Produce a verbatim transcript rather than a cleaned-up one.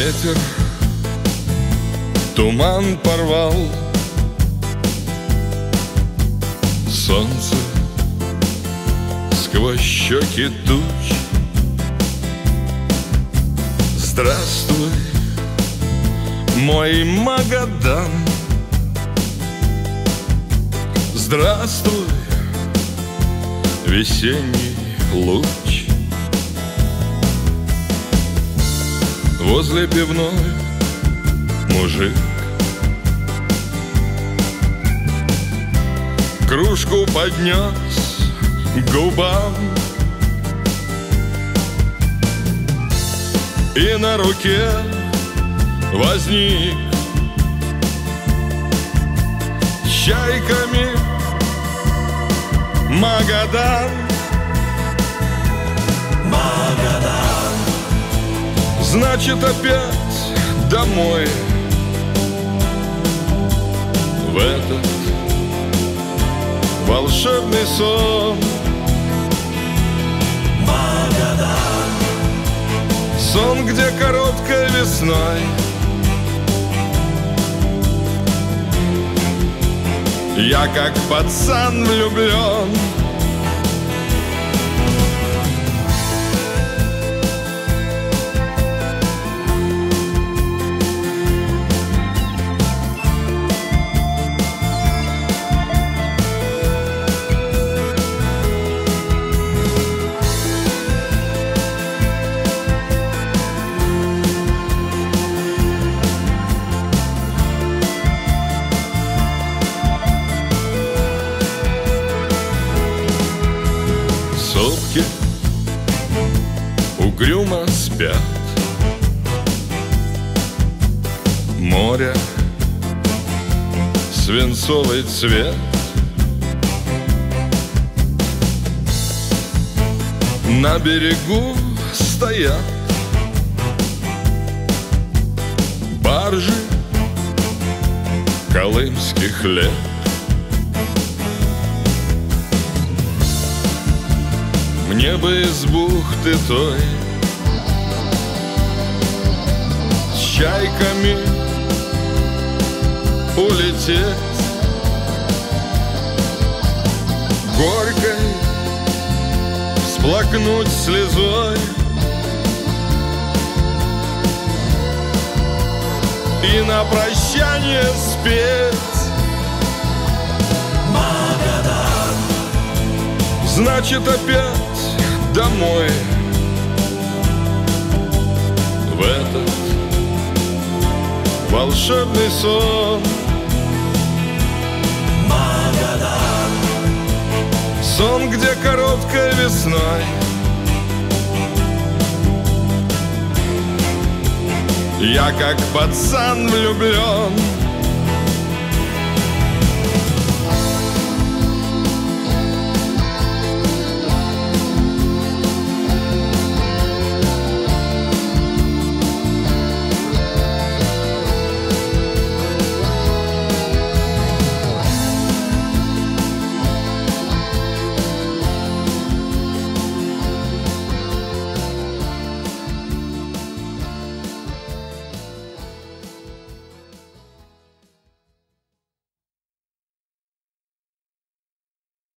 Ветер туман порвал, солнце сквозь щеки туч. Здравствуй, мой Магадан, здравствуй, весенний луч. Возле пивной мужик кружку поднес к губам, и на руке возник с чайками Магадан. Магадан, значит, опять домой, в этот волшебный сон. Магадан, сон, где короткой весной я как пацан влюблен. Сопки угрюмо спят, море свинцовый цвет. На берегу стоят баржи колымских лет. Мне бы из бухты той с чайками улететь, горькой всплакнуть слезой и на прощание спеть. Магадан, значит, опять домой, в этот волшебный сон. Магадан, сон, где короткой весной я как пацан влюблен.